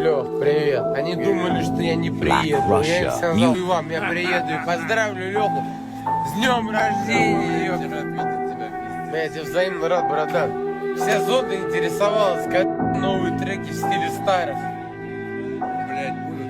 Лёх, привет. Они думали, что я не приеду. Я им сказал, и вам я приеду и поздравлю Лёху с днем рождения. Я тебе взаимно рад, братан. Вся зода интересовалась, как новые треки в стиле старых. Блять, будут.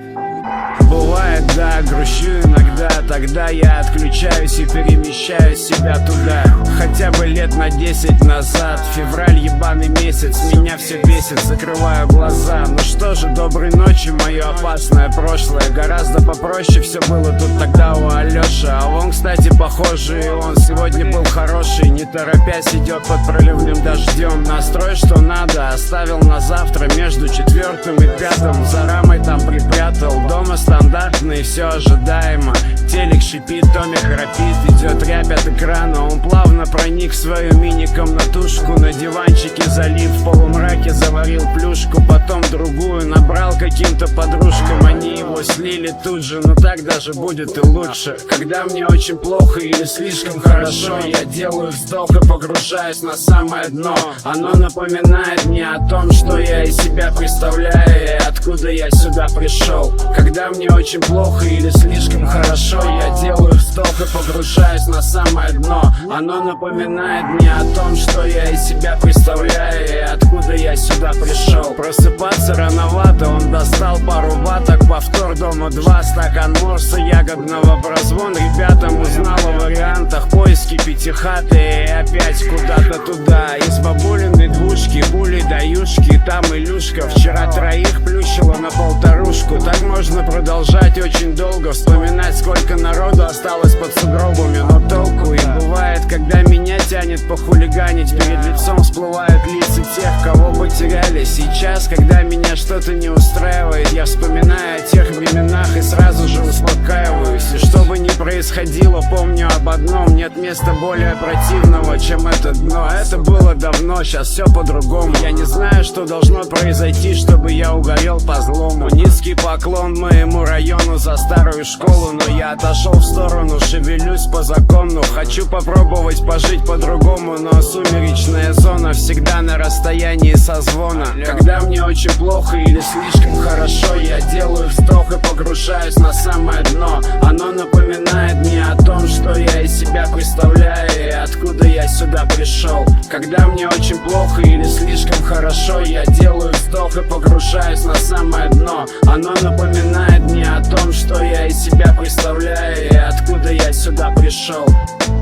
Бывает, да, грущу иногда. Тогда я отключаюсь и перемещаю себя туда. Хотя бы лет на 10 назад. Февраль, ебаный месяц, меня все бесит. Закрываю глаза. Ну что же, доброй ночи, мое опасное прошлое. Гораздо попроще все было тут тогда у Алёши. А он, кстати, похожий, он сегодня был хороший. Не торопясь идет под проливным дождем. Настрой, что надо, оставил на завтра. Между 4-м и 5-м за рамой там припрятал. Дома стандартный, все ожидаемо. Телек шипит, Томик храпит. Идет рябь от экрана. Он плавно проник в свою мини-комнатушку. На диванчике залив, в полумраке заварил плюшку. Потом другую набрал каким-то подружкам. Они его слили тут же, но так даже будет и лучше. Когда мне очень плохо или слишком хорошо, я делаю вздох и погружаюсь на самое дно. Оно напоминает мне о том, что я из себя представляю и откуда я сюда пришел. Когда мне очень плохо или слишком хорошо, я делаю вздох и погружаюсь на самое дно. Оно напоминает мне о том, что я из себя представляю и откуда я сюда пришел. Просыпаться рановато, он достал пару ваток. Повтор дома 2, стакан морса ягодного. Прозвон ребятам узнал о вариантах. Поиски пятихаты и опять куда-то туда. Из бабулиной двушки, пули даюшки. Там Илюшка вчера троих плющила на полторушку. Так можно продолжать очень долго. Вспоминать, сколько народу осталось под сугробами. Но толку и бывает, когда меня тянет похулиганить. Перед лицом всплывают лица тех, кого потеряли. Сейчас, когда меня что-то не устраивает, я вспоминаю о тех временах и сразу же успокаиваюсь. И что бы ни происходило, помню об одном: нет места более противного, чем это дно. Это было давно, сейчас все по-другому. Я не знаю, что должно произойти, чтобы я угорел по злому. Низкий поклон моему району за старую школу. Но я отошел в сторону, шевелюсь по закону. Хочу попробовать пожить по-другому, но сумеречная зона всегда на расстоянии созвона. Когда мне очень плохо или слишком хорошо, я делаю вздох и погружаюсь на самое дно. Оно напоминает мне о том, что я из себя представляю и откуда я сюда пришел. Когда мне очень плохо или слишком хорошо, я делаю вздох и погружаюсь на самое дно. Оно напоминает мне о том, что я из себя представляю и откуда я сюда пришел.